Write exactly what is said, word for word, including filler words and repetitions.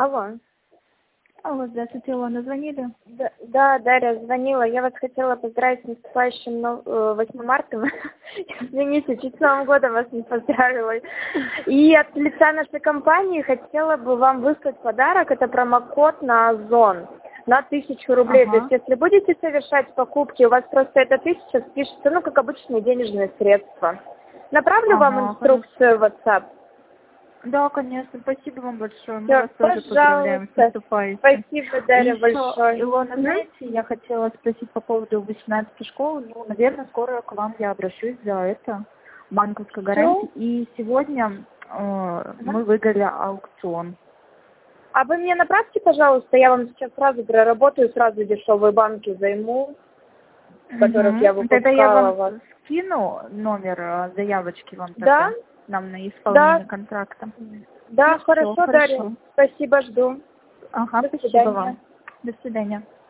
Алло. Алло, здравствуйте, Илона, звонили? Да, да, Дарья звонила. Я вас хотела поздравить с наступающим нов- э, восьмым марта. Извините, чуть с Новым годом вас не поздравила. И от лица нашей компании хотела бы вам выслать подарок. Это промокод на Озон на тысячу рублей. Ага. То есть, если будете совершать покупки, у вас просто эта тысяча спишется, ну, как обычные денежные средства. Направлю вам Ага, инструкцию в WhatsApp. Да, конечно, спасибо вам большое. Мы Всё, вас тоже поздравляем с пожалуйста. наступающим. Спасибо, И Дарья, еще, большое. Илона, Мгм. знаете, я хотела спросить по поводу восемнадцатой школы. Ну, наверное, скоро к вам я обращусь за это, банковской гарантии. Что? И сегодня э, мы выиграли аукцион. А вы мне направьте, пожалуйста, я вам сейчас сразу проработаю, сразу дешевые банки займу, в которых я Угу. Тогда я выпускала вам вас. скину номер э, заявочки вам Да? тогда, нам на исполнение Да. контракта. Да, Ну, всё, хорошо, Дарья. хорошо. Спасибо, жду. Ага, До спасибо свидания. вам. До свидания.